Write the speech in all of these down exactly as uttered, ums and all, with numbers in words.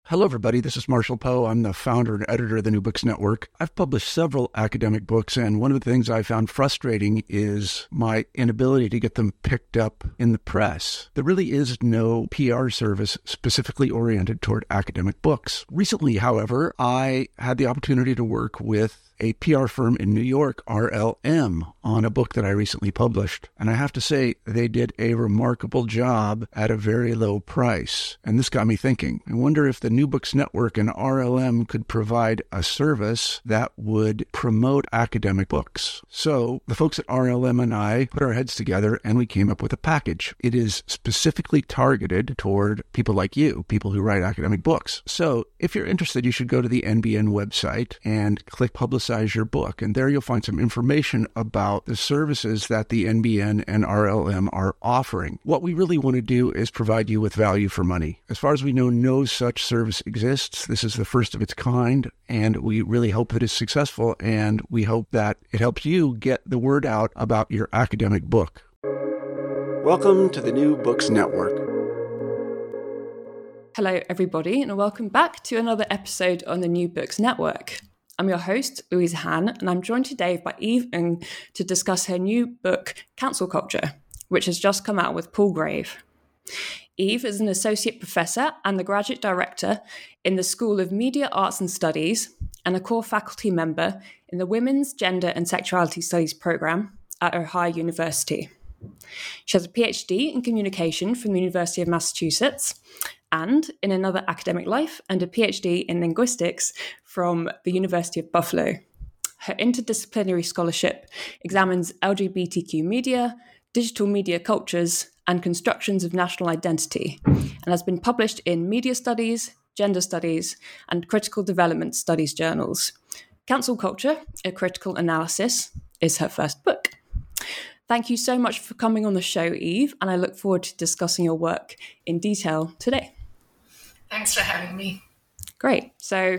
Hello, everybody. This is Marshall Poe. I'm the founder and editor of the New Books Network. I've published several academic books, and one of the things I found frustrating is my inability to get them picked up in the press. There really is no P R service specifically oriented toward academic books. Recently, however, I had the opportunity to work with a P R firm in New York, R L M, on a book that I recently published. And I have to say, they did a remarkable job at a very low price. And this got me thinking. I wonder if the New Books Network and R L M could provide a service that would promote academic books. So the folks at R L M and I put our heads together and we came up with a package. It is specifically targeted toward people like you, people who write academic books. So if you're interested, you should go to the N B N website and click Publicize your book. And there you'll find some information about the services that the N B N and R L M are offering. What we really want to do is provide you with value for money. As far as we know, no such service exists. This is the first of its kind, and we really hope that it's successful, and we hope that it helps you get the word out about your academic book. Welcome to the New Books Network. Hello, everybody, and welcome back to another episode on the New Books Network. I'm your host, Louise Han, and I'm joined today by Eve Ng to discuss her new book, Cancel Culture, which has just come out with Palgrave. Eve is an associate professor and the graduate director in the School of Media, Arts and Studies and a core faculty member in the Women's, Gender and Sexuality Studies program at Ohio University. She has a PhD in communication from the University of Massachusetts and in another academic life, and a PhD in linguistics from the University of Buffalo. Her interdisciplinary scholarship examines L G B T Q media, digital media cultures, and constructions of national identity, and has been published in media studies, gender studies, and critical development studies journals. Cancel Culture, a critical analysis, is her first book. Thank you so much for coming on the show, Eve, and I look forward to discussing your work in detail today. Thanks for having me. Great. So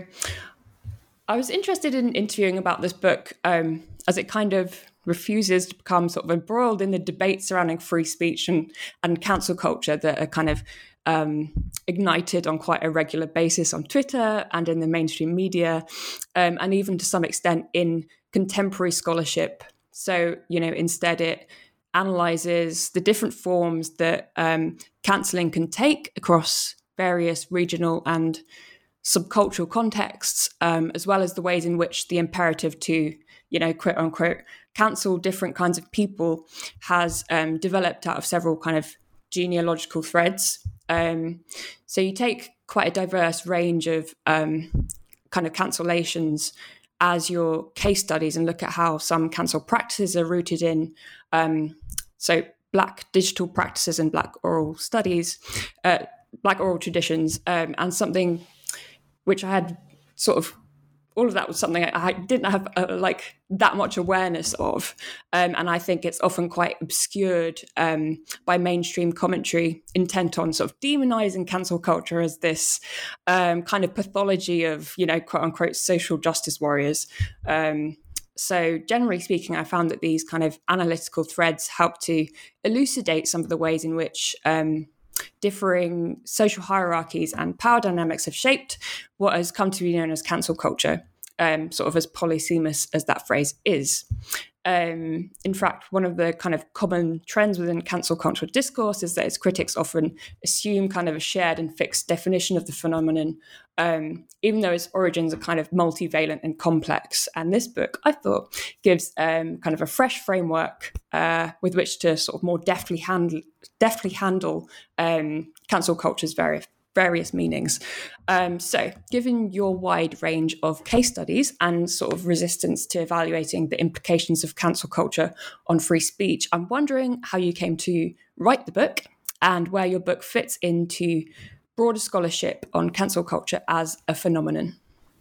I was interested in interviewing about this book um, as it kind of refuses to become sort of embroiled in the debate surrounding free speech and, and cancel culture that are kind of um, ignited on quite a regular basis on Twitter and in the mainstream media, um, and even to some extent in contemporary scholarship. So, you know, instead it analyzes the different forms that um, cancelling can take across various regional and subcultural contexts, um, as well as the ways in which the imperative to, you know, quote unquote, cancel different kinds of people has um, developed out of several kind of genealogical threads. Um, so you take quite a diverse range of um, kind of cancellations as your case studies and look at how some cancel practices are rooted in, um, so Black digital practices and Black oral studies, uh, Black oral traditions, um, and something which I had sort of, all of that was something I didn't have uh, like that much awareness of. Um, and I think it's often quite obscured um, by mainstream commentary intent on sort of demonizing cancel culture as this um, kind of pathology of, you know, quote unquote, social justice warriors. Um, so generally speaking, I found that these kind of analytical threads help to elucidate some of the ways in which um, differing social hierarchies and power dynamics have shaped what has come to be known as cancel culture, um, sort of as polysemous as that phrase is. Um, in fact, one of the kind of common trends within cancel cultural discourse is that its critics often assume kind of a shared and fixed definition of the phenomenon, um, even though its origins are kind of multivalent and complex. And this book, I thought, gives um, kind of a fresh framework uh, with which to sort of more deftly handle, deftly handle um, cancel culture's various various meanings. Um, so given your wide range of case studies and sort of resistance to evaluating the implications of cancel culture on free speech, I'm wondering how you came to write the book and where your book fits into broader scholarship on cancel culture as a phenomenon.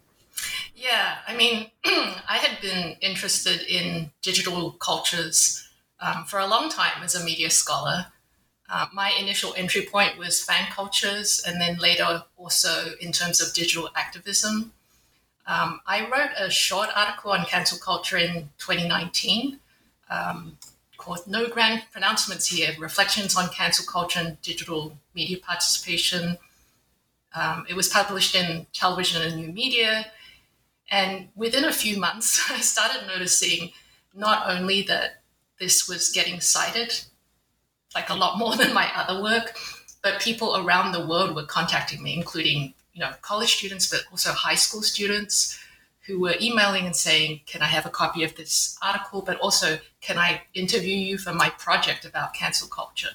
Yeah, I mean, I had been interested in digital cultures um, for a long time as a media scholar. Uh, my initial entry point was fan cultures, and then later also in terms of digital activism. Um, I wrote a short article on cancel culture in twenty nineteen um, called No Grand Pronouncements Here, Reflections on Cancel Culture and Digital Media Participation. Um, it was published in Television and New Media. And within a few months, I started noticing not only that this was getting cited, like a lot more than my other work, but people around the world were contacting me, including, you know, college students, but also high school students who were emailing and saying, can I have a copy of this article? But also, can I interview you for my project about cancel culture?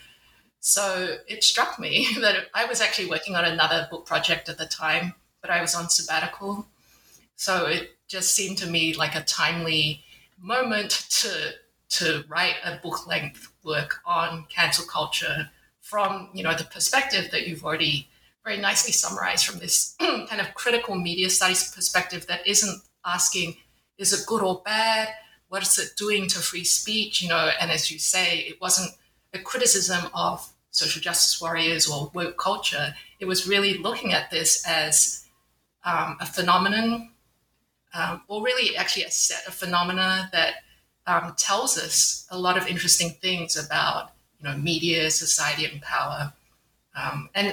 So it struck me that I was actually working on another book project at the time, but I was on sabbatical. So it just seemed to me like a timely moment to to write a book-length work on cancel culture from, you know, the perspective that you've already very nicely summarized, from this kind of critical media studies perspective that isn't asking, is it good or bad? What is it doing to free speech? You know, and as you say, it wasn't a criticism of social justice warriors or woke culture. It was really looking at this as um, a phenomenon, um, or really actually a set of phenomena that um, tells us a lot of interesting things about, you know, media, society, and power. Um, and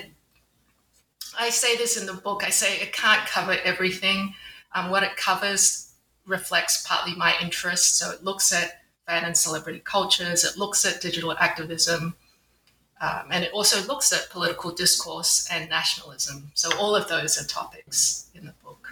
I say this in the book, I say it can't cover everything. Um, what it covers reflects partly my interest. So it looks at fan and celebrity cultures, it looks at digital activism, um, and it also looks at political discourse and nationalism. So all of those are topics in the book.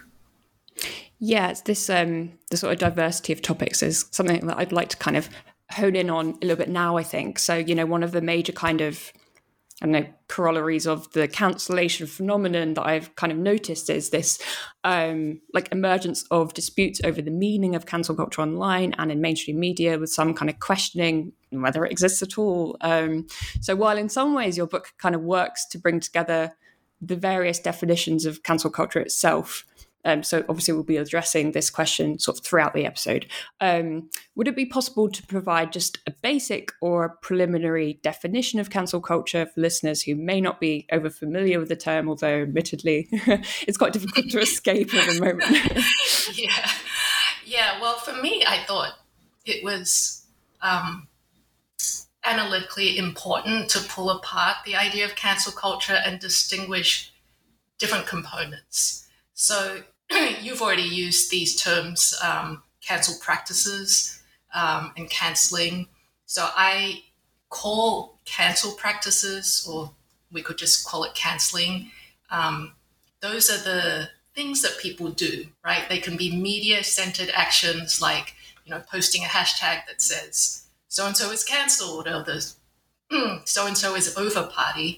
Yeah, it's this um, the sort of diversity of topics is something that I'd like to kind of hone in on a little bit now, I think. So, you know, one of the major kind of, I don't know, corollaries of the cancellation phenomenon that I've kind of noticed is this um, like emergence of disputes over the meaning of cancel culture online and in mainstream media, with some kind of questioning whether it exists at all. Um, so while in some ways your book kind of works to bring together the various definitions of cancel culture itself, Um, so obviously we'll be addressing this question sort of throughout the episode. Um, would it be possible to provide just a basic or a preliminary definition of cancel culture for listeners who may not be over familiar with the term, although admittedly it's quite difficult to escape at the moment? yeah. Yeah, well, for me, I thought it was um, analytically important to pull apart the idea of cancel culture and distinguish different components. So you've already used these terms, um, cancel practices um, and canceling. So I call cancel practices, or we could just call it canceling. Um, those are the things that people do, right? They can be media-centered actions like, you know, posting a hashtag that says so-and-so is cancelled, or the so-and-so is over party.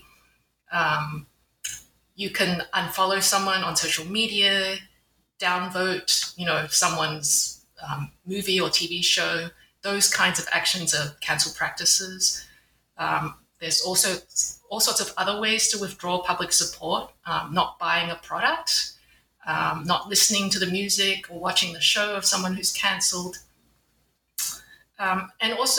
Um, you can unfollow someone on social media, downvote, you know, someone's um, movie or T V show. Those kinds of actions are cancel practices. Um, there's also all sorts of other ways to withdraw public support, um, not buying a product, um, not listening to the music or watching the show of someone who's cancelled. Um, and also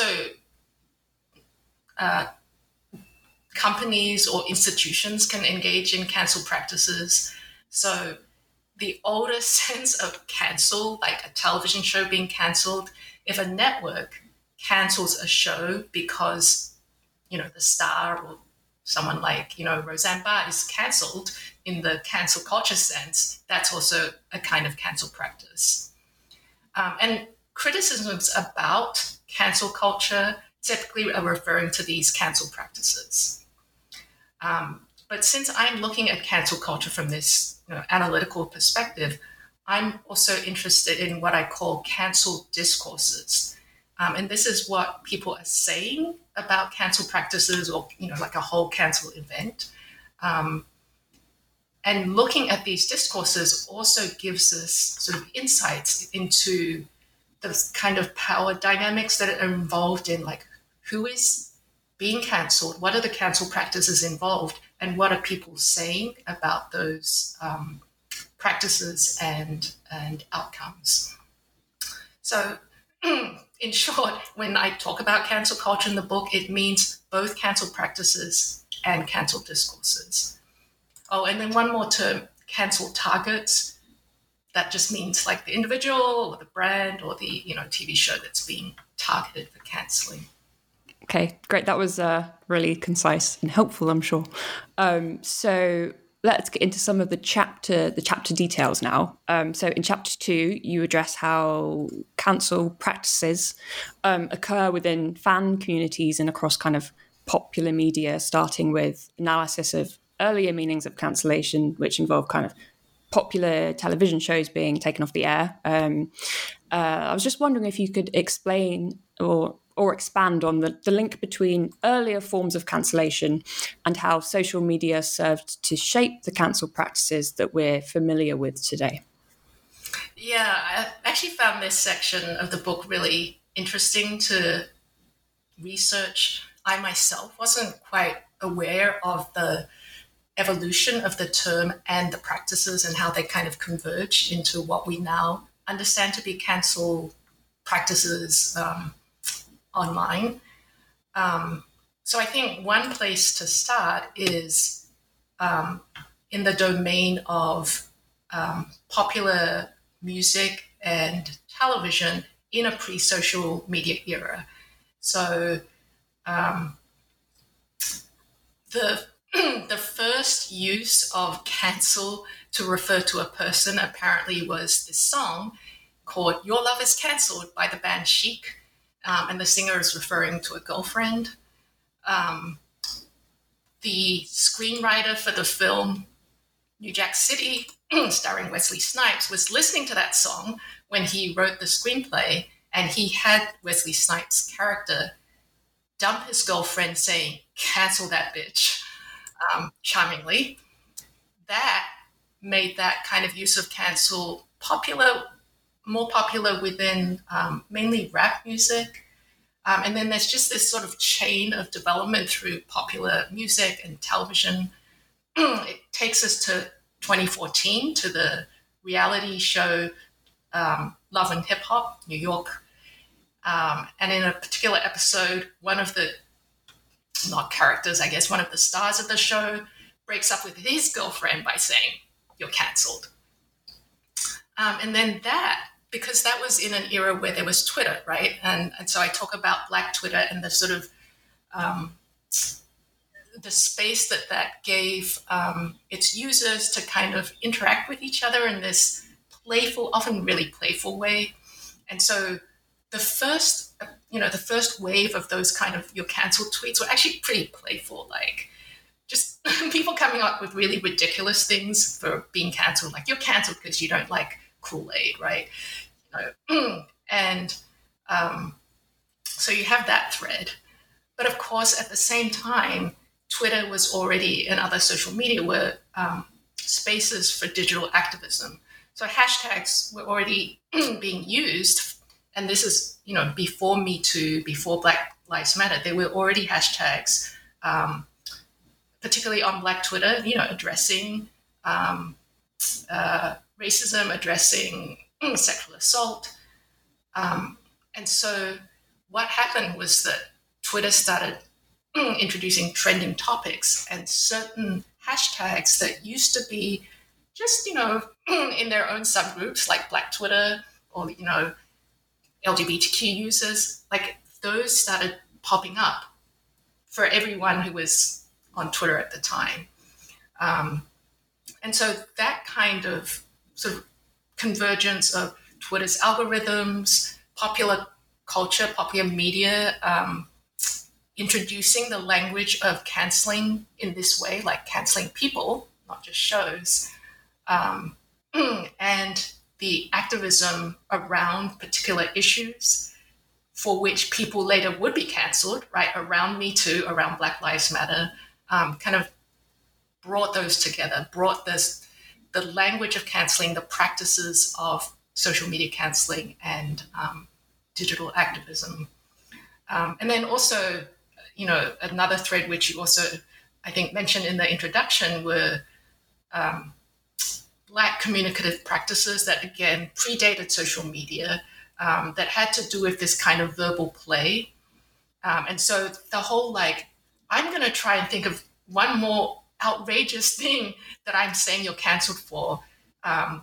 uh, companies or institutions can engage in cancel practices. So the oldest sense of cancel, like a television show being cancelled, if a network cancels a show because, you know, the star or someone like, you know, Roseanne Barr is cancelled in the cancel culture sense, that's also a kind of cancel practice. Um, and criticisms about cancel culture typically are referring to these cancel practices. Um, but since I'm looking at cancel culture from this, you know, analytical perspective, I'm also interested in what I call cancel discourses. Um, and this is what people are saying about cancel practices, or, you know, like a whole cancel event. Um, and looking at these discourses also gives us sort of insights into the kind of power dynamics that are involved in, like, who is being cancelled, what are the cancel practices involved, and what are people saying about those um, practices and, and outcomes. So in short, when I talk about cancel culture in the book, it means both cancel practices and cancel discourses. Oh, and then one more term, cancel targets. That just means like the individual or the brand or the, you know, T V show that's being targeted for cancelling. Okay, great. That was uh, really concise and helpful, I'm sure. Um, so let's get into some of the chapter the chapter details now. Um, so in chapter two, you address how cancel practices um, occur within fan communities and across kind of popular media, starting with analysis of earlier meanings of cancellation, which involve kind of popular television shows being taken off the air. Um, uh, I was just wondering if you could explain or or expand on the, the link between earlier forms of cancellation and how social media served to shape the cancel practices that we're familiar with today. Yeah, I actually found this section of the book really interesting to research. I myself wasn't quite aware of the evolution of the term and the practices and how they kind of converged into what we now understand to be cancel practices um, online. Um, so I think one place to start is um, in the domain of um, popular music and television in a pre-social media era. So um, the the first use of cancel to refer to a person apparently was this song called Your Love Is Cancelled by the band Chic. Um, and the singer is referring to a girlfriend. Um, the screenwriter for the film New Jack City, starring Wesley Snipes, was listening to that song when he wrote the screenplay, and he had Wesley Snipes' character dump his girlfriend saying, "Cancel that bitch," um, charmingly. That made that kind of use of cancel popular, more popular within um, mainly rap music. Um, and then there's just this sort of chain of development through popular music and television. It takes us to twenty fourteen, to the reality show um, Love and Hip Hop, New York. Um, and in a particular episode, one of the, not characters, I guess, one of the stars of the show breaks up with his girlfriend by saying, "You're cancelled." Um, and then that, because that was in an era where there was Twitter, right? And, and so I talk about Black Twitter and the sort of um, the space that that gave um, its users to kind of interact with each other in this playful, often really playful way. And so the first, you know, the first wave of those kind of "you're cancelled" tweets were actually pretty playful, like just people coming up with really ridiculous things for being cancelled, like "you're cancelled because you don't like Kool-Aid," right? You know, and um, so you have that thread. But of course, at the same time, Twitter was already, and other social media were um, spaces for digital activism. So hashtags were already being used. And this is, you know, before Me Too, before Black Lives Matter, there were already hashtags, um, particularly on Black Twitter, you know, addressing um, uh, racism, addressing sexual assault. Um, and so what happened was that Twitter started introducing trending topics, and certain hashtags that used to be just, you know, in their own subgroups, like Black Twitter or, you know, L G B T Q users, like those started popping up for everyone who was on Twitter at the time. Um, and so that kind of sort of convergence of Twitter's algorithms, popular culture, popular media, um, introducing the language of canceling in this way, like canceling people, not just shows, um, and the activism around particular issues for which people later would be cancelled, right, around Me Too, around Black Lives Matter, um, kind of brought those together, brought this, the language of cancelling, the practices of social media cancelling and um, digital activism. Um, and then also, you know, another thread which you also, I think, mentioned in the introduction were um, Black communicative practices that, again, predated social media, um, that had to do with this kind of verbal play. Um, and so the whole, like, I'm going to try and think of one more outrageous thing that I'm saying you're cancelled for, um,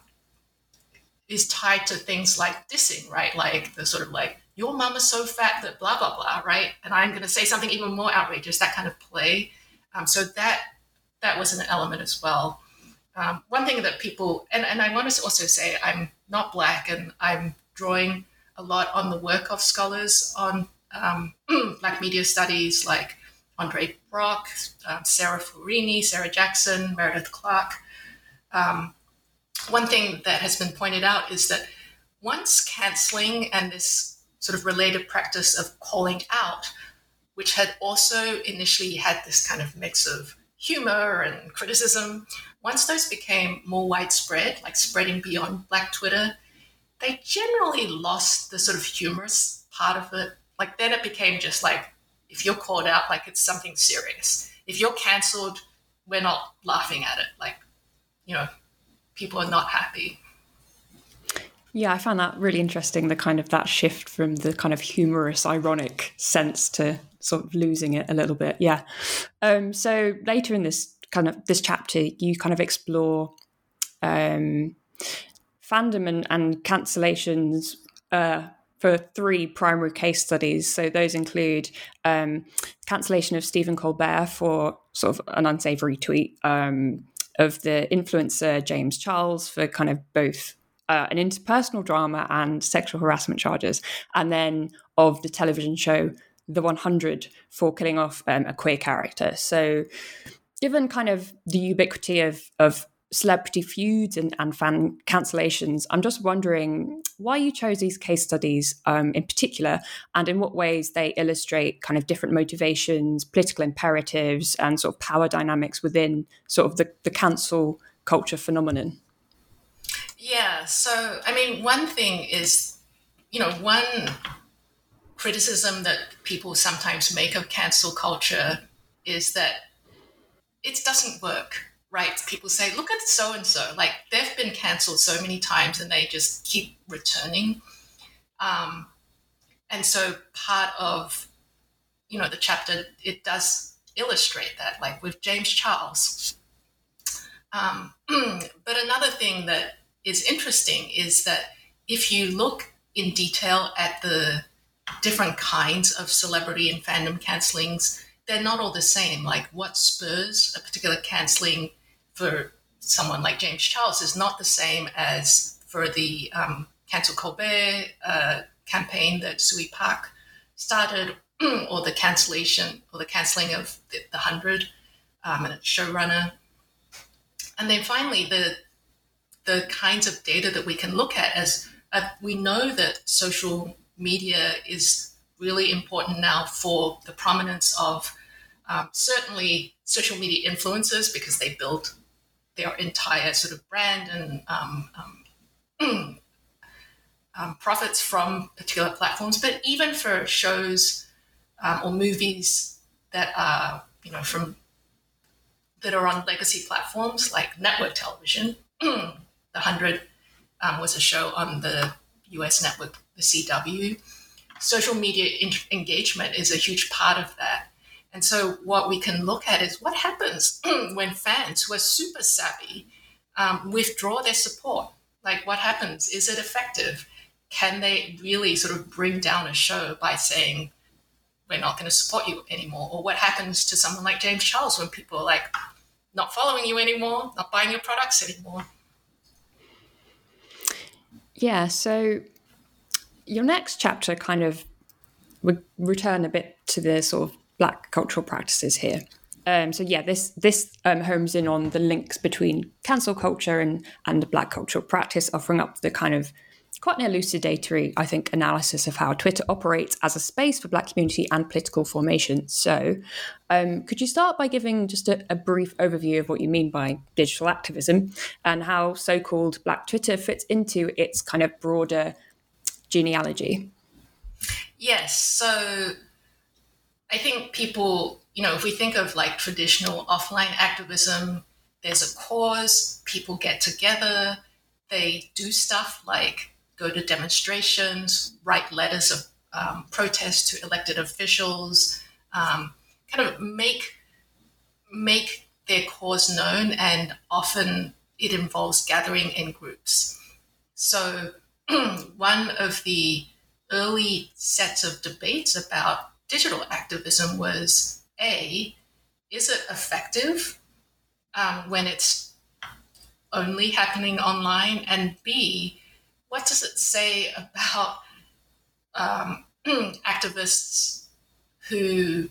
is tied to things like dissing, right? Like the sort of like, your mum is so fat that blah, blah, blah, right? And I'm going to say something even more outrageous, that kind of play. Um, so that that was an element as well. um, one thing that people, and, and I want to also say I'm not Black, and I'm drawing a lot on the work of scholars on um, Black media studies like Andre Brock, um, Sarah Florini, Sarah Jackson, Meredith Clark. Um, one thing that has been pointed out is that once canceling and this sort of related practice of calling out, which had also initially had this kind of mix of humor and criticism, once those became more widespread, like spreading beyond Black Twitter, they generally lost the sort of humorous part of it. Like then it became just like, if you're called out, like it's something serious. If you're cancelled, we're not laughing at it. Like, you know, people are not happy. Yeah, I found that really interesting, the kind of that shift from the kind of humorous, ironic sense to sort of losing it a little bit. Yeah. Um, so later in this kind of this chapter, you kind of explore um, fandom and, and cancellations uh, for three primary case studies. So those include um, cancellation of Stephen Colbert for sort of an unsavory tweet, um, of the influencer James Charles for kind of both uh, an interpersonal drama and sexual harassment charges, and then of the television show The one hundred for killing off um, a queer character. So given kind of the ubiquity of, of celebrity feuds and, and fan cancellations, I'm just wondering why you chose these case studies um, in particular, and in what ways they illustrate kind of different motivations, political imperatives, and sort of power dynamics within sort of the, the cancel culture phenomenon. Yeah, so, I mean, one thing is, you know, one criticism that people sometimes make of cancel culture is that it doesn't work. Right, people say, look at so-and-so, like they've been cancelled so many times and they just keep returning. Um, and so part of, you know, the chapter, it does illustrate that, like with James Charles. Um, but another thing that is interesting is that if you look in detail at the different kinds of celebrity and fandom cancellings, they're not all the same. Like what spurs a particular cancelling for someone like James Charles is not the same as for the um, Cancel Colbert uh, campaign that Sui Park started, or the cancellation or the cancelling of the, the Hundred um, and its showrunner. And then finally, the the kinds of data that we can look at as uh, we know that social media is really important now for the prominence of um, certainly social media influencers, because they build their entire sort of brand and um, um, um, profits from particular platforms, but even for shows um, or movies that are, you know, from that are on legacy platforms like network television. The Hundred um, was a show on the U S network, the C W. Social media in- engagement is a huge part of that. And so what we can look at is what happens when fans who are super savvy um, withdraw their support. Like what happens? Is it effective? Can they really sort of bring down a show by saying, we're not going to support you anymore? Or what happens to someone like James Charles when people are like, not following you anymore, not buying your products anymore? Yeah, so your next chapter kind of would return a bit to the sort of Black cultural practices here. Um, so yeah, this this um, homes in on the links between cancel culture and and Black cultural practice, offering up the kind of quite an elucidatory, I think, analysis of how Twitter operates as a space for Black community and political formation. So um, could you start by giving just a, a brief overview of what you mean by digital activism and how so-called Black Twitter fits into its kind of broader genealogy? Yes, so I think people, you know, if we think of like traditional offline activism, there's a cause, people get together, they do stuff like go to demonstrations, write letters of um, protest to elected officials, um, kind of make make their cause known, and often it involves gathering in groups. So one of the early sets of debates about digital activism was, A, is it effective um, when it's only happening online? And B, what does it say about um, activists who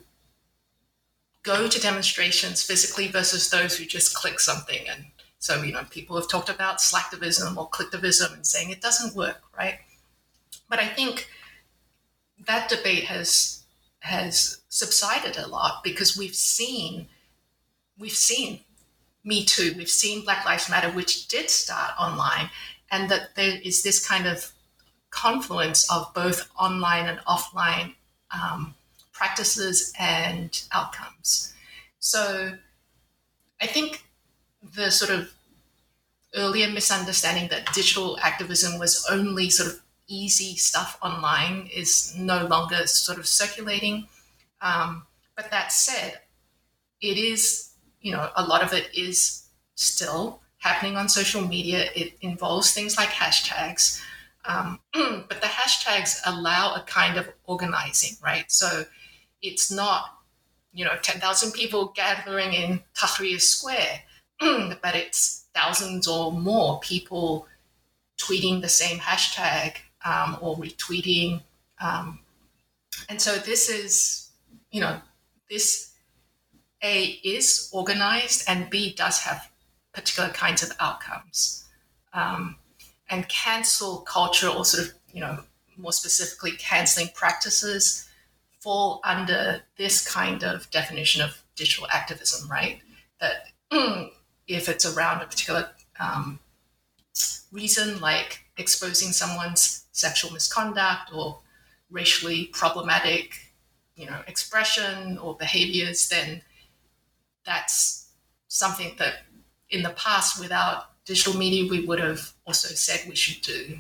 go to demonstrations physically versus those who just click something? And so, you know, people have talked about slacktivism or clicktivism and saying it doesn't work, right? But I think that debate has has subsided a lot because we've seen we've seen Me Too, we've seen Black Lives Matter, which did start online, and that there is this kind of confluence of both online and offline um, practices and outcomes. So I think the sort of earlier misunderstanding that digital activism was only sort of easy stuff online is no longer sort of circulating. Um, but that said, it is, you know, a lot of it is still happening on social media. It involves things like hashtags. Um, but the hashtags allow a kind of organizing, right? So it's not, you know, ten thousand people gathering in Tahrir Square, but it's thousands or more people tweeting the same hashtag um, or retweeting. Um, and so this is, you know, this A is organized and B does have particular kinds of outcomes. Um, and cancel culture, or sort of, you know, more specifically canceling practices, fall under this kind of definition of digital activism, right? That mm, if it's around a particular um, reason, like exposing someone's sexual misconduct or racially problematic, you know, expression or behaviors, then that's something that in the past, without digital media, we would have also said we should do.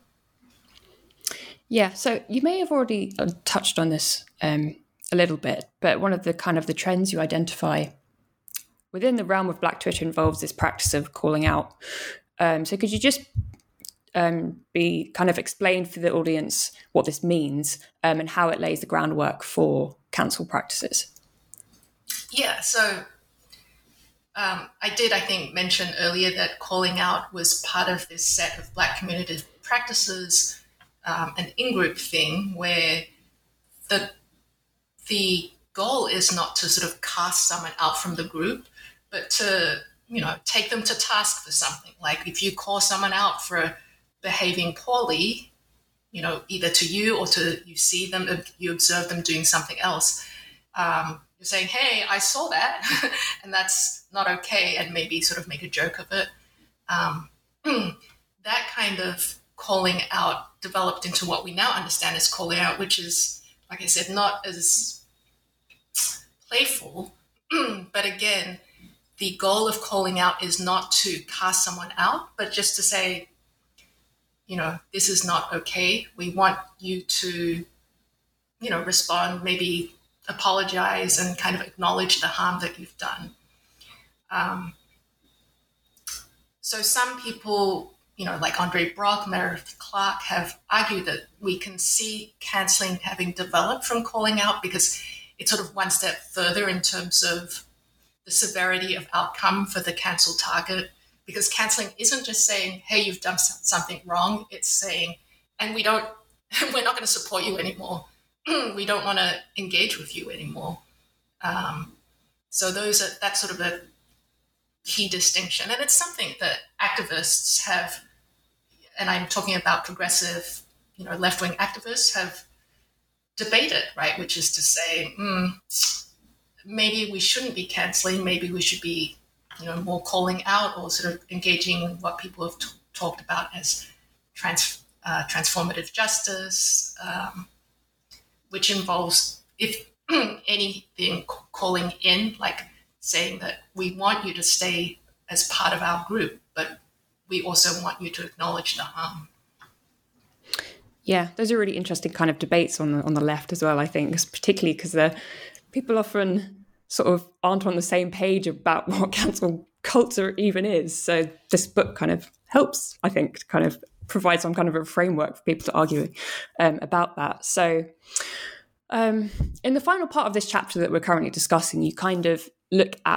Yeah, so you may have already touched on this um, a little bit, but one of the kind of the trends you identify within the realm of Black Twitter involves this practice of calling out. Um, so could you just um, be kind of explain for the audience what this means um, and how it lays the groundwork for cancel practices? Yeah, so um, I did, I think, mention earlier that calling out was part of this set of Black community practices, um, an in-group thing where the the goal is not to sort of cast someone out from the group, but to, you know, take them to task for something. Like if you call someone out for behaving poorly, you know, either to you or to you see them, you observe them doing something else, um, you're saying, hey, I saw that, and that's not okay, and maybe sort of make a joke of it. Um, that kind of calling out developed into what we now understand as calling out, which is, like I said, not as playful, but again, the goal of calling out is not to cast someone out, but just to say, you know, this is not okay. We want you to, you know, respond, maybe apologize and kind of acknowledge the harm that you've done. Um, so some people, you know, like Andre Brock, Meredith Clark, have argued that we can see cancelling having developed from calling out because it's sort of one step further in terms of the severity of outcome for the cancel target. Because cancelling isn't just saying, hey, you've done something wrong. It's saying, and we don't, we're not going to support you anymore. We don't want to engage with you anymore. Um, so those are, that's sort of a key distinction. And it's something that activists have, and I'm talking about progressive, you know, left-wing activists have debated, right? Which is to say, mm, maybe we shouldn't be cancelling, maybe we should be, you know, more calling out or sort of engaging in what people have t- talked about as trans, uh, transformative justice, um, which involves, if anything, calling in, like saying that we want you to stay as part of our group, but we also want you to acknowledge the harm. Yeah, those are really interesting kind of debates on the on the left as well, I think, particularly because the people often sort of aren't on the same page about what cancel culture even is. So this book kind of helps, I think, to kind of provide some kind of a framework for people to argue um, about that. So um, in the final part of this chapter that we're currently discussing, you kind of look at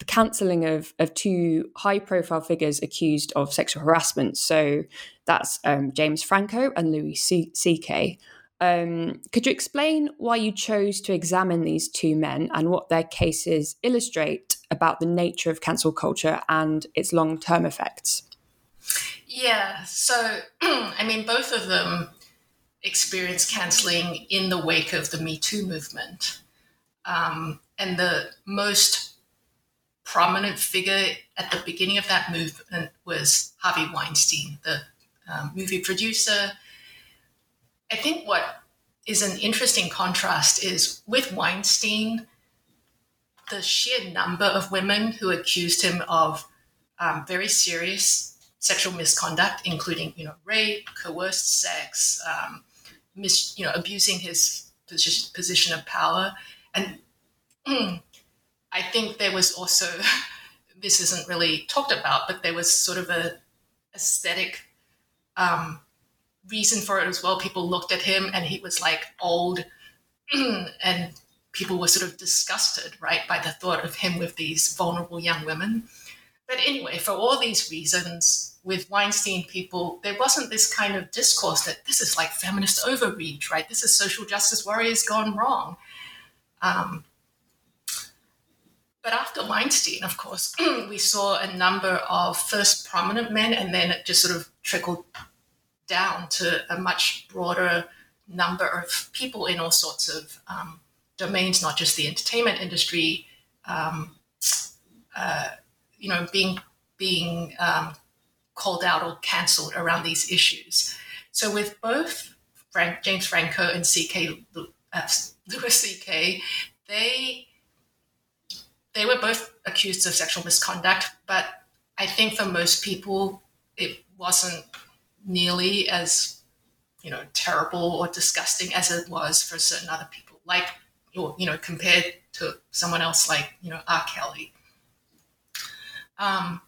the cancelling of, of two high-profile figures accused of sexual harassment. So that's um, James Franco and Louis C K. Um, could you explain why you chose to examine these two men and what their cases illustrate about the nature of cancel culture and its long-term effects? Yeah, so, I mean, both of them experienced cancelling in the wake of the Me Too movement. Um, and the most prominent figure at the beginning of that movement was Harvey Weinstein, the um, movie producer. I think what is an interesting contrast is with Weinstein, the sheer number of women who accused him of um, very serious sexual misconduct, including, you know, rape, coerced sex, um, mis- you know, abusing his position, position of power. And mm, I think there was also, this isn't really talked about, but there was sort of a aesthetic um, reason for it as well. People looked at him and he was like old and people were sort of disgusted, right, by the thought of him with these vulnerable young women. But anyway, for all these reasons, with Weinstein people, there wasn't this kind of discourse that this is like feminist overreach, right? This is social justice warriors gone wrong. Um, but after Weinstein, of course, we saw a number of first prominent men, and then it just sort of trickled down to a much broader number of people in all sorts of um, domains, not just the entertainment industry, um, uh, you know, being being um, called out or cancelled around these issues. So with both Frank, James Franco and C K uh, Louis C K, they they were both accused of sexual misconduct, but I think for most people it wasn't nearly as, you know, terrible or disgusting as it was for certain other people, like, or, you know, compared to someone else like, you know, R. Kelly. Um,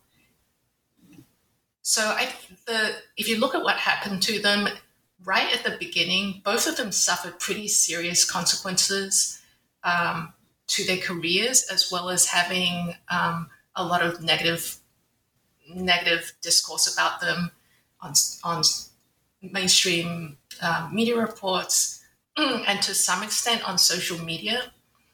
so I, the if you look at what happened to them right at the beginning, both of them suffered pretty serious consequences um, to their careers, as well as having um, a lot of negative negative discourse about them on on mainstream um, media reports and to some extent on social media.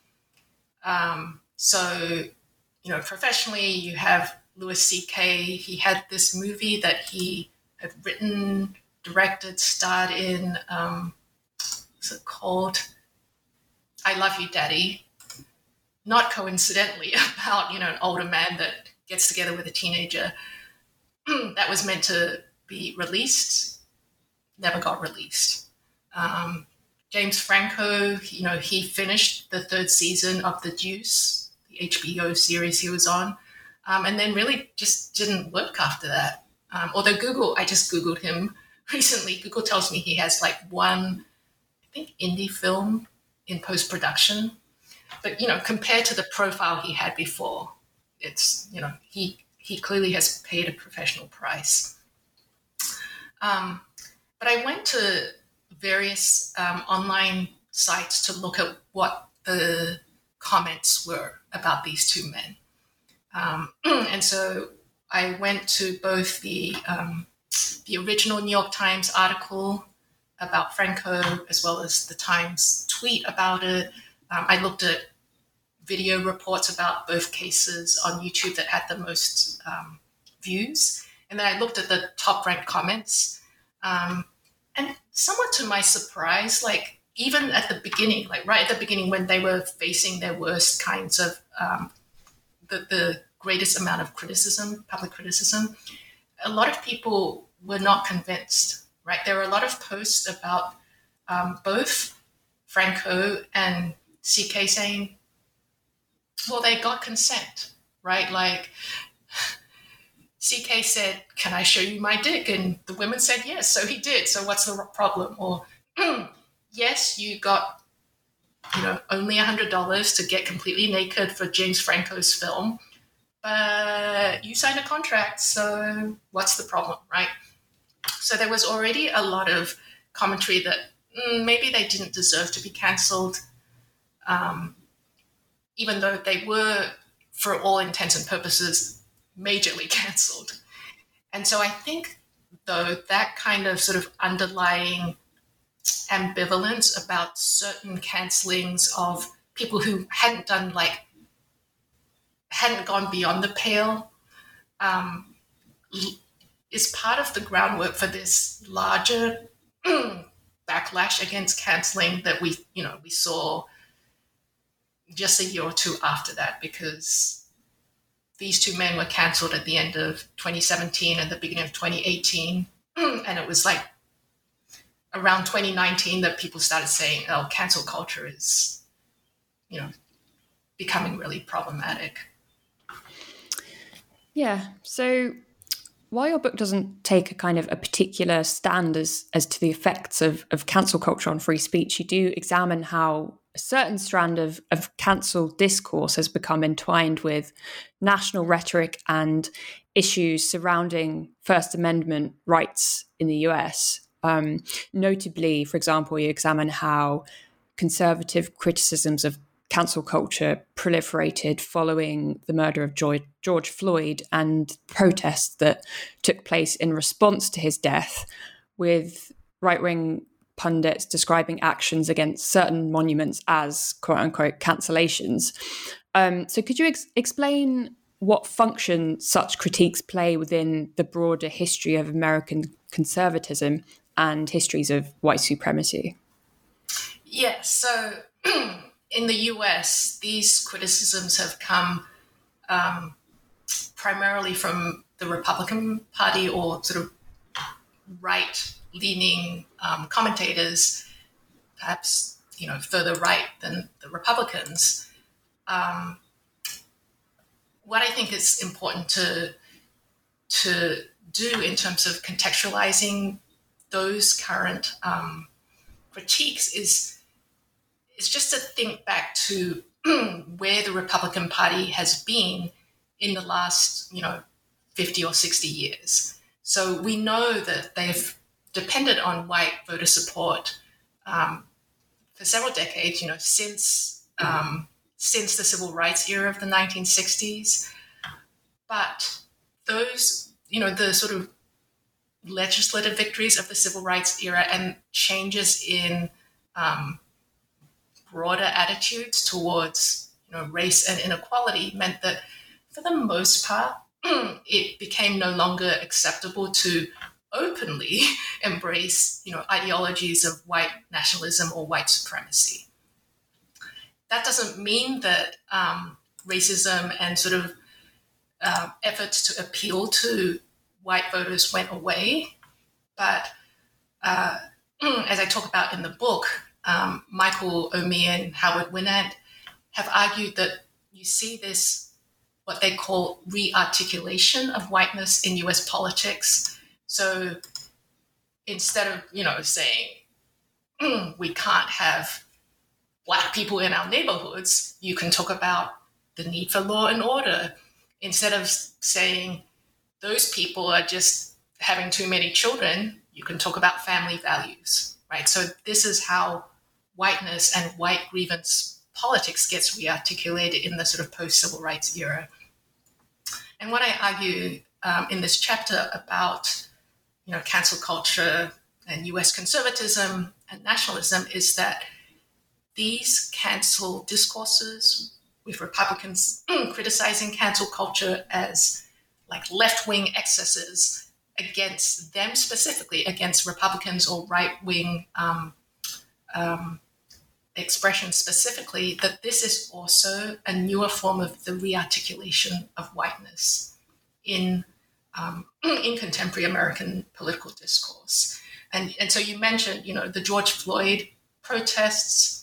Um, so, you know, professionally, you have Louis C K. He had this movie that he had written, directed, starred in. Um, what's it called? I Love You, Daddy. Not coincidentally about, you know, an older man that gets together with a teenager. That was meant to be released, never got released. Um, James Franco, you know, he finished the third season of The Deuce, the H B O series he was on, um, and then really just didn't work after that. Um, although Google, I just Googled him recently. Google tells me he has like one, I think, indie film in post-production. But, you know, compared to the profile he had before, it's, you know, he, he clearly has paid a professional price. Um, but I went to various um, online sites to look at what the comments were about these two men. Um, and so I went to both the um, the original New York Times article about Franco, as well as the Times tweet about it. Um, I looked at video reports about both cases on YouTube that had the most um, views. And then I looked at the top ranked comments. Um, and somewhat to my surprise, like even at the beginning, like right at the beginning when they were facing their worst kinds of, um, the, the greatest amount of criticism, public criticism, a lot of people were not convinced, right? There were a lot of posts about um, both Franco and C K saying, well, they got consent, right? Like C K said, can I show you my dick? And the women said, yes. So he did. So what's the problem? Or yes, you got, you know, only one hundred dollars to get completely naked for James Franco's film, but you signed a contract. So what's the problem, right? So there was already a lot of commentary that mm, maybe they didn't deserve to be cancelled. Um, even though they were for all intents and purposes, majorly cancelled. And so I think, though, that kind of sort of underlying ambivalence about certain cancellings of people who hadn't done like, hadn't gone beyond the pale, um, is part of the groundwork for this larger backlash against cancelling that we, you know, we saw just a year or two after that, because these two men were cancelled at the end of twenty seventeen and the beginning of twenty eighteen. And it was like around twenty nineteen that people started saying, oh, cancel culture is, you know, becoming really problematic. Yeah. So while your book doesn't take a kind of a particular stand as, as to the effects of, of cancel culture on free speech, you do examine how a certain strand of, of cancel discourse has become entwined with national rhetoric and issues surrounding First Amendment rights in the U S. Um, notably, for example, you examine how conservative criticisms of cancel culture proliferated following the murder of George, George Floyd and protests that took place in response to his death, with right-wing pundits describing actions against certain monuments as quote-unquote cancellations. Um, so could you ex- explain what function such critiques play within the broader history of American conservatism and histories of white supremacy? Yes, so in the U S, these criticisms have come um, primarily from the Republican Party or sort of right-leaning um, commentators, perhaps, you know, further right than the Republicans. Um, what I think is important to to do in terms of contextualizing those current um, critiques is is just to think back to where the Republican Party has been in the last, you know, fifty or sixty years. So we know that they've depended on white voter support um, for several decades, you know, since um, since the civil rights era of the nineteen sixties. But those, you know, the sort of legislative victories of the civil rights era and changes in um, broader attitudes towards, you know, race and inequality meant that for the most part, it became no longer acceptable to openly embrace, you know, ideologies of white nationalism or white supremacy. That doesn't mean that um, racism and sort of uh, efforts to appeal to white voters went away. But uh, as I talk about in the book, um, Michael Omi and Howard Winant have argued that you see this, what they call re-articulation of whiteness in U S politics. So instead of, you know, saying, mm, we can't have Black people in our neighborhoods, you can talk about the need for law and order. Instead of saying those people are just having too many children, you can talk about family values, right? So this is how whiteness and white grievance politics gets re-articulated in the sort of post-civil rights era. And what I argue um, in this chapter about, you know, cancel culture and U S conservatism and nationalism is that these cancel discourses with Republicans criticizing cancel culture as like left-wing excesses against them specifically, against Republicans or right-wing um, um, expressions specifically, that this is also a newer form of the re-articulation of whiteness in um, in contemporary American political discourse. And, and so you mentioned, you know, the George Floyd protests.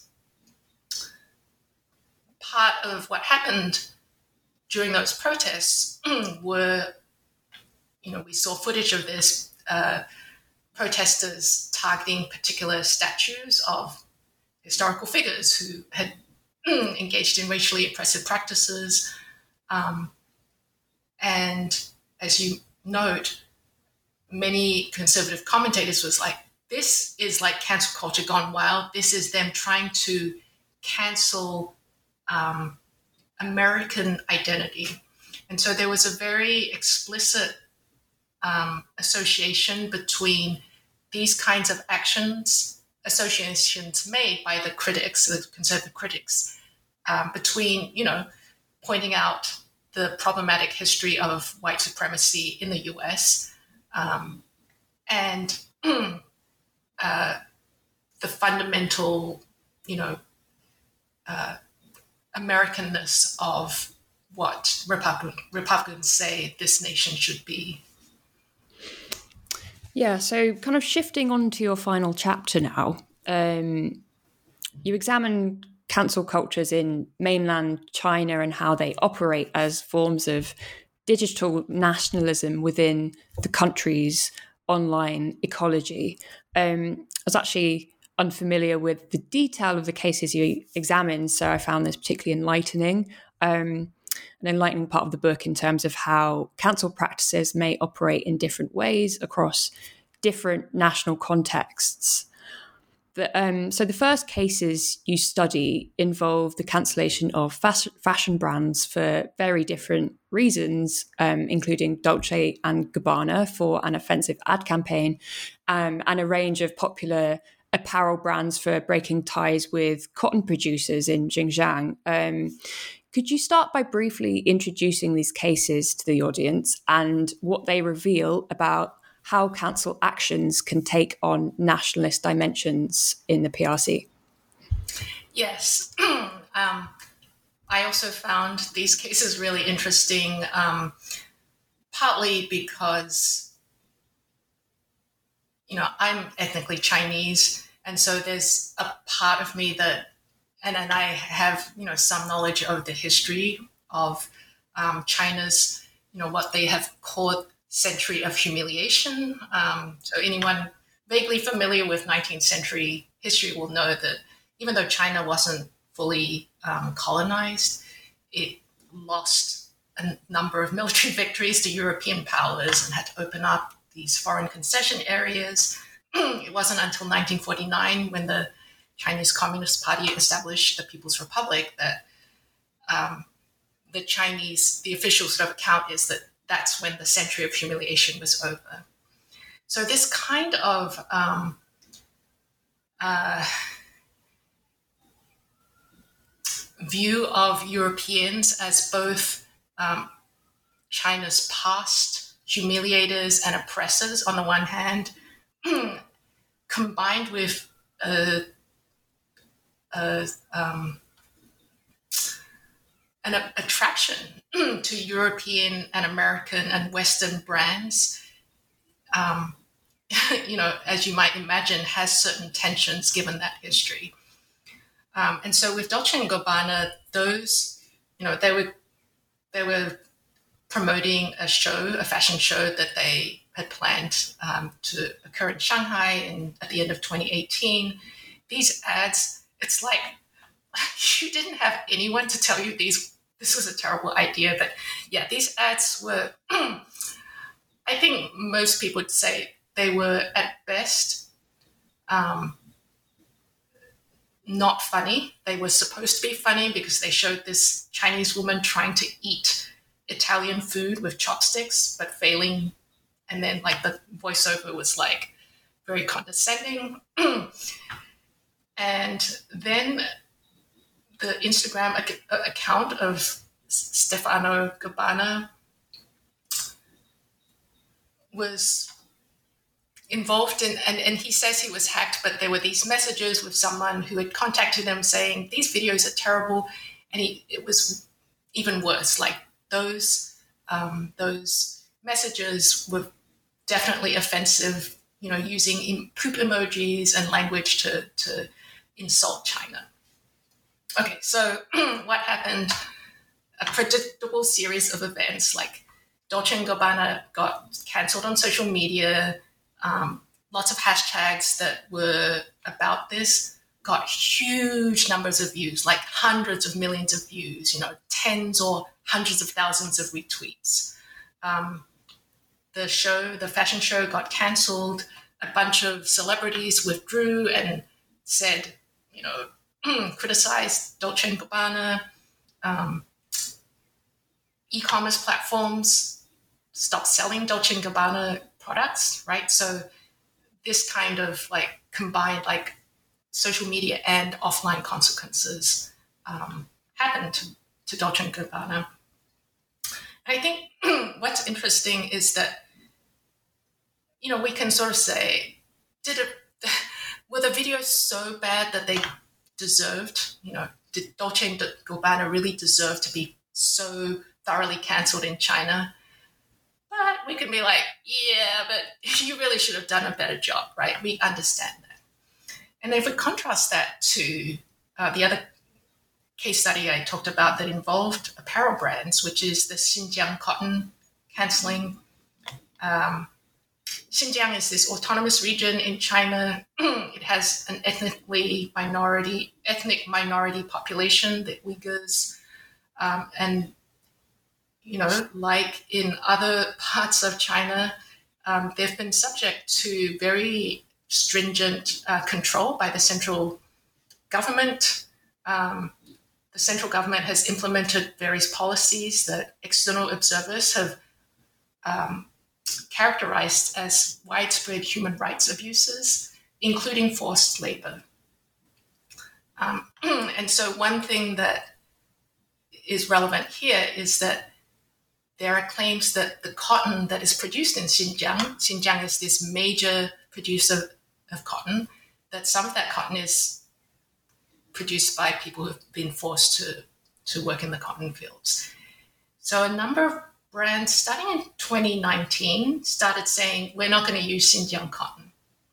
Part of what happened during those protests were, you know, we saw footage of this, uh, protesters targeting particular statues of historical figures who had engaged in racially oppressive practices. Um, and as you note, many conservative commentators was like, this is like cancel culture gone wild. This is them trying to cancel um, American identity. And so there was a very explicit um, association between these kinds of actions, associations made by the critics, the conservative critics, um, between, you know, pointing out the problematic history of white supremacy in the U S um, and uh, the fundamental, you know, uh, Americanness of what Republic, Republicans say this nation should be. Yeah, so kind of shifting on to your final chapter now, um, you examine cancel cultures in mainland China and how they operate as forms of digital nationalism within the country's online ecology. Um, I was actually unfamiliar with the detail of the cases you examined, so I found this particularly enlightening. Um, an enlightening part of the book in terms of how cancel practices may operate in different ways across different national contexts. The, um, so the first cases you study involve the cancellation of fas- fashion brands for very different reasons, um, including Dolce and Gabbana for an offensive ad campaign, um, and a range of popular apparel brands for breaking ties with cotton producers in Xinjiang. Um, could you start by briefly introducing these cases to the audience and what they reveal about how council actions can take on nationalist dimensions in the P R C? Yes. um, I also found these cases really interesting, um, partly because, you know, I'm ethnically Chinese, and so there's a part of me that, and, and I have, you know, some knowledge of the history of um, China's, you know, what they have called century of humiliation. Um, so anyone vaguely familiar with nineteenth century history will know that even though China wasn't fully um, colonized, it lost a number of military victories to European powers and had to open up these foreign concession areas. It wasn't until nineteen forty-nine, when the Chinese Communist Party established the People's Republic, that um, the Chinese, the official sort of account is that that's when the century of humiliation was over. So this kind of um, uh, view of Europeans as both um, China's past humiliators and oppressors on the one hand, combined with a, a, um, an a, attraction to European and American and Western brands, um, you know, as you might imagine, has certain tensions given that history. Um, and so with Dolce and Gabbana, those, you know, they were they were promoting a show, a fashion show that they had planned um, to occur in Shanghai in, at the end of twenty eighteen. These ads, it's like you didn't have anyone to tell you these. This was a terrible idea, but yeah, these ads were. I think most people would say they were at best um, not funny. They were supposed to be funny because they showed this Chinese woman trying to eat Italian food with chopsticks, but failing. And then like the voiceover was like very condescending. And then the Instagram ac- account of Stefano Gabbana was involved in, and, and he says he was hacked, but there were these messages with someone who had contacted him saying, these videos are terrible. And he, it was even worse. Like those, um, those messages were definitely offensive, you know, using poop emojis and language to, to insult China. Okay, so what happened? A predictable series of events, like Dolce and Gabbana got cancelled on social media. Um, lots of hashtags that were about this got huge numbers of views, like hundreds of millions of views, you know, tens or hundreds of thousands of retweets. Um, the show, the fashion show got cancelled. A bunch of celebrities withdrew and said, you know, criticized Dolce and Gabbana. Um, e-commerce platforms stopped selling Dolce and Gabbana products, right? So this kind of like combined like social media and offline consequences um, happened to, to Dolce and Gabbana. I think what's interesting is that, you know, we can sort of say, did it, were the videos so bad that they deserved, you know, did Dolce and Gabbana really deserve to be so thoroughly cancelled in China? But we can be like, yeah, but you really should have done a better job, right? We understand that. And if we contrast that to uh, the other case study I talked about that involved apparel brands, which is the Xinjiang cotton cancelling. Um, Xinjiang is this autonomous region in China. It has an ethnically minority, ethnic minority population, the Uyghurs, um, and you know, like in other parts of China, um, they've been subject to very stringent uh, control by the central government. Um, the central government has implemented various policies that external observers have um, characterized as widespread human rights abuses, including forced labor. Um, and so one thing that is relevant here is that there are claims that the cotton that is produced in Xinjiang, Xinjiang is this major producer of cotton, that some of that cotton is produced by people who've been forced to, to work in the cotton fields. So a number of brands, starting in twenty nineteen, started saying, we're not going to use Xinjiang cotton.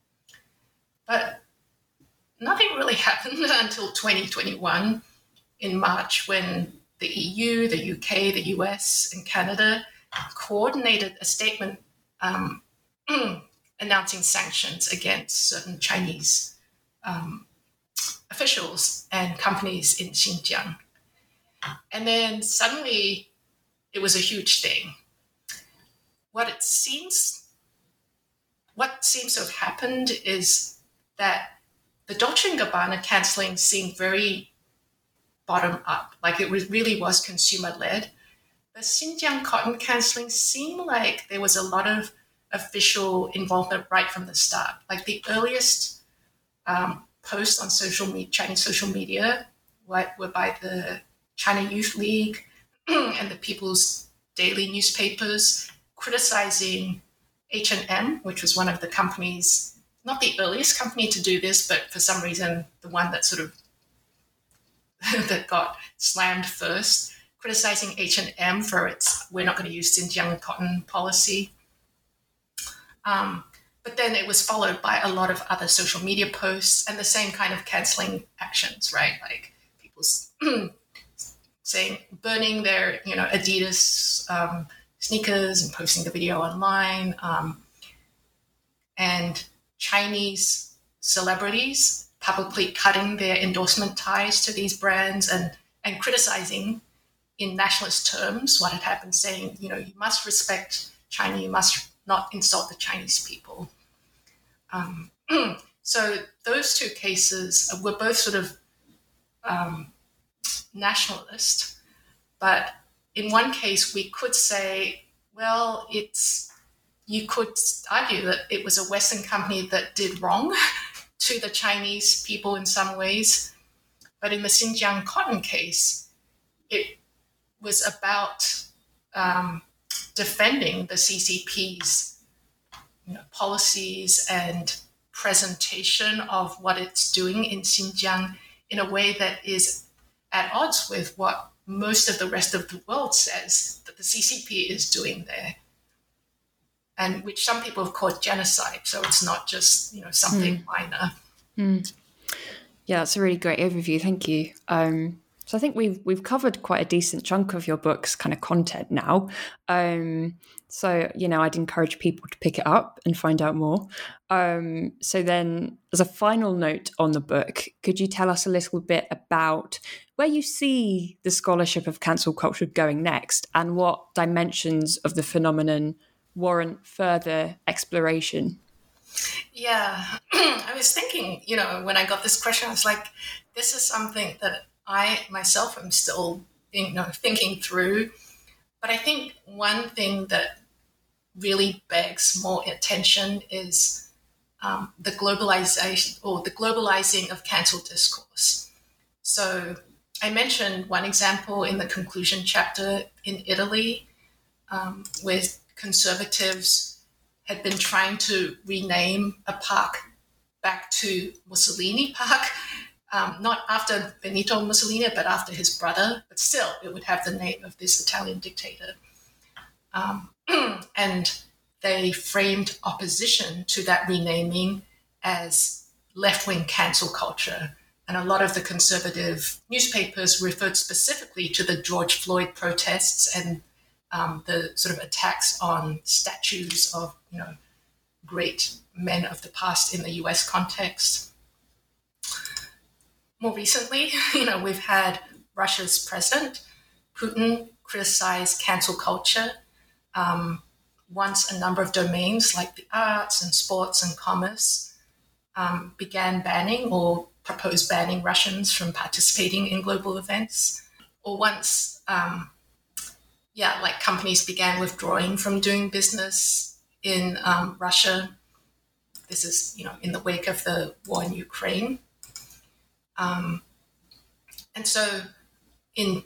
But nothing really happened until twenty twenty-one in March, when the E U, the U K, the U S, and Canada coordinated a statement um, announcing sanctions against certain Chinese um, officials and companies in Xinjiang. And then suddenly it was a huge thing. What it seems, what seems to have happened is that the Dolce and Gabbana cancelling seemed very bottom up, like it was, really was consumer-led. The Xinjiang cotton cancelling seemed like there was a lot of official involvement right from the start. Like the earliest um, posts on social media, Chinese social media were, were by the China Youth League and the People's Daily newspapers criticizing H and M, which was one of the companies, not the earliest company to do this, but for some reason the one that sort of that got slammed first, criticizing H and M for its "we're not going to use Xinjiang cotton" policy. Um, but then it was followed by a lot of other social media posts and the same kind of cancelling actions, right? Like people saying, burning their, you know, Adidas um, sneakers and posting the video online, um, and Chinese celebrities publicly cutting their endorsement ties to these brands and, and criticizing in nationalist terms what had happened, saying, you know, you must respect China, you must not insult the Chinese people. Um, so those two cases were both sort of um, nationalist, but in one case we could say, well, it's, you could argue that it was a Western company that did wrong to the Chinese people in some ways. But in the Xinjiang cotton case, it was about um, defending the C C P's, you know, policies and presentation of what it's doing in Xinjiang in a way that is at odds with what most of the rest of the world says that the C C P is doing there, and which some people have called genocide. So it's not just, you know, something mm. minor. Mm. Yeah, that's a really great overview. Thank you. Um, so I think we've we've covered quite a decent chunk of your book's kind of content now. Um, so, you know, I'd encourage people to pick it up and find out more. Um, so then, as a final note on the book, could you tell us a little bit about where you see the scholarship of cancel culture going next, and what dimensions of the phenomenon warrant further exploration? Yeah, I was thinking, you know, when I got this question, I was like, this is something that I myself am still, you know, thinking through. but I think one thing that really begs more attention is um, the globalization or the globalizing of cancel discourse. So I mentioned one example in the conclusion chapter in Italy, um, where conservatives had been trying to rename a park back to Mussolini Park, um, not after Benito Mussolini, but after his brother, but still it would have the name of this Italian dictator. Um, and they framed opposition to that renaming as left-wing cancel culture. And a lot of the conservative newspapers referred specifically to the George Floyd protests and um, the sort of attacks on statues of, you know, great men of the past in the U S context. More recently, you know, we've had Russia's president, Putin, criticize cancel culture. Um, once a number of domains like the arts and sports and commerce um, began banning or proposed banning Russians from participating in global events, or once, um, yeah, like companies began withdrawing from doing business in um, Russia. This is, you know, in the wake of the war in Ukraine. Um, and so in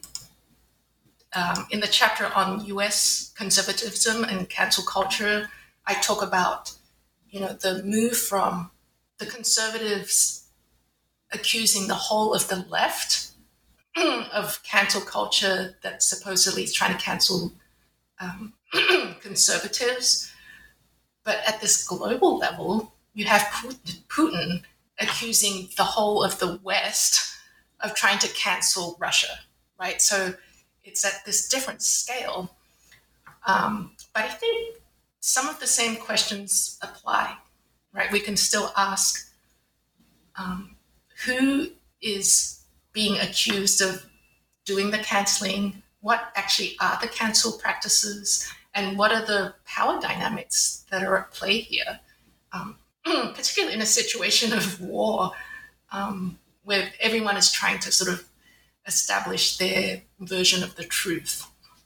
um, in the chapter on U S conservatism and cancel culture, I talk about, you know, the move from the conservatives accusing the whole of the left of cancel culture that supposedly is trying to cancel um, conservatives. But at this global level, you have Putin accusing the whole of the West of trying to cancel Russia, right? So it's at this different scale. Um, but I think some of the same questions apply, right? We can still ask, um, who is being accused of doing the canceling? What actually are the cancel practices? And what are the power dynamics that are at play here? Um, particularly in a situation of war, um, where everyone is trying to sort of establish their version of the truth.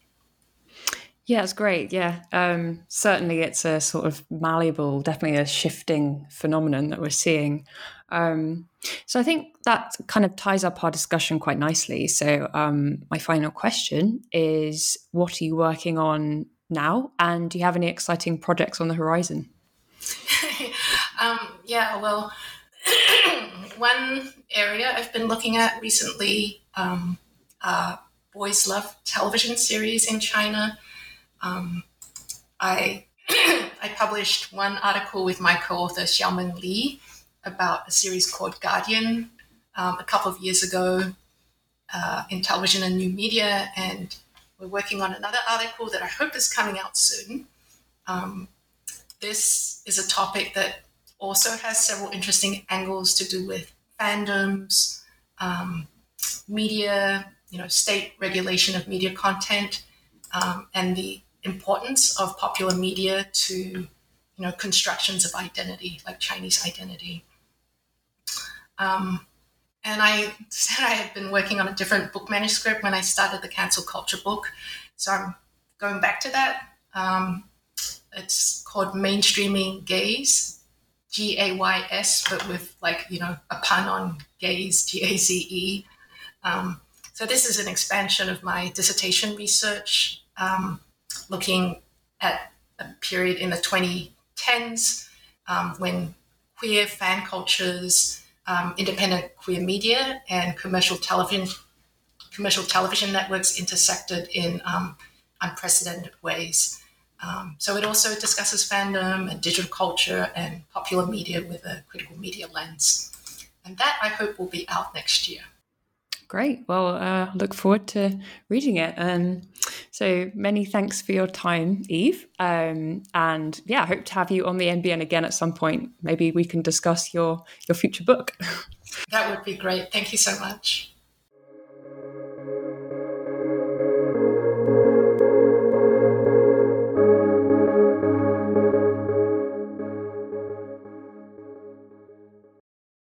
Yeah, it's great. Yeah, um, certainly it's a sort of malleable, definitely a shifting phenomenon that we're seeing. Um, so I think that kind of ties up our discussion quite nicely. So um, my final question is, what are you working on now? And do you have any exciting projects on the horizon? um, yeah, well, one area I've been looking at recently, um, uh, Boys Love television series in China. Um, I I published one article with my co-author Xiaomen Li about a series called Guardian um, a couple of years ago uh, in television and new media, and we're working on another article that I hope is coming out soon. Um, this is a topic that also has several interesting angles to do with fandoms, um, media, you know, state regulation of media content, um, and the importance of popular media to, you know, constructions of identity, like Chinese identity. Um, and I said I had been working on a different book manuscript when I started the cancel culture book. So I'm going back to that. Um, it's called Mainstreaming Gaze, G A Y S, but with like, you know, a pun on gaze, G A Z E. Um, so this is an expansion of my dissertation research, um, looking at a period in the twenty tens um, when queer fan cultures, um, independent queer media, and commercial television commercial television networks intersected in um, unprecedented ways. Um, so it also discusses fandom and digital culture and popular media with a critical media lens. And that, I hope, will be out next year. Great. Well, I uh, look forward to reading it. Um, so many thanks for your time, Eve. Um, and yeah, I hope to have you on the N B N again at some point. Maybe we can discuss your, your future book. That would be great. Thank you so much.